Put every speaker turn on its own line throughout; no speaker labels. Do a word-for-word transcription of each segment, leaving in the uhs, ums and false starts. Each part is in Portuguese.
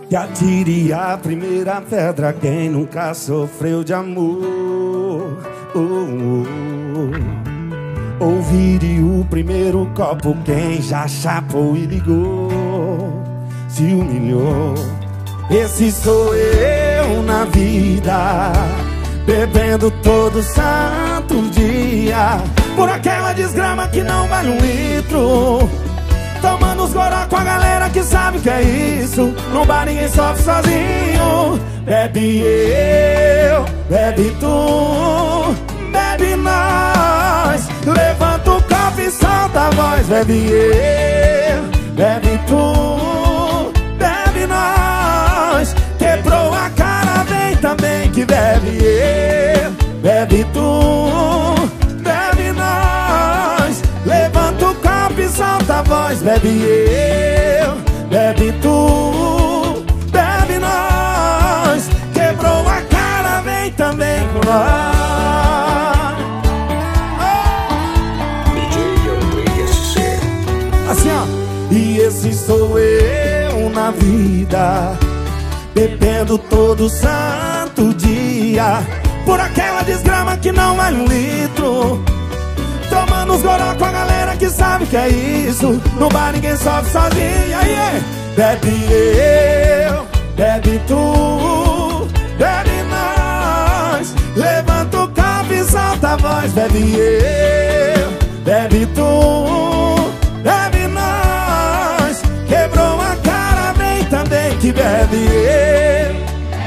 Que atire a primeira pedra quem nunca sofreu de amor. Oh, oh, oh. Ou vire o primeiro copo quem já chapou e ligou, se humilhou. Esse sou eu na vida, bebendo todo santo dia, por aquela desgrama que não vale um litro, tomando os goró com a galera que sabe o que é isso. No bar ninguém sofre sozinho. Bebe eu, bebe tu, bebe nós. Levanta o copo e solta a voz. Bebe eu, bebe tu, bebe nós. Quebrou a cara, vem também que bebe eu, bebe tu, bebe nós. Levanta o copo e solta a voz. Bebe eu, bebe tu, bebe nós. Quebrou a cara, vem também com nós. Assim ó. E esse sou eu na vida, bebendo todo santo dia, por aquela desgrama que não vale um litro, tomando os goró com a galera que sabe o que é isso. No bar ninguém sofre sozinho. Aí, aí. Bebe eu, bebe tu, bebe nós. Levanta o copo e solta a voz. Bebe eu, bebe tu, bebe nós. Quebrou a cara, vem também que bebe eu.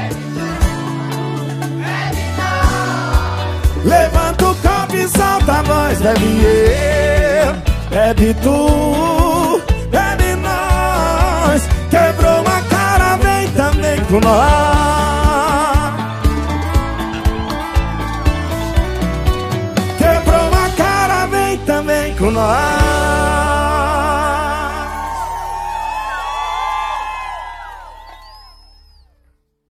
Levanta o copo e solta a voz. Bebe eu, bebe tu, bebe nós. Quebrou a cara, vem também com nós. Quebrou a cara, vem também com nós.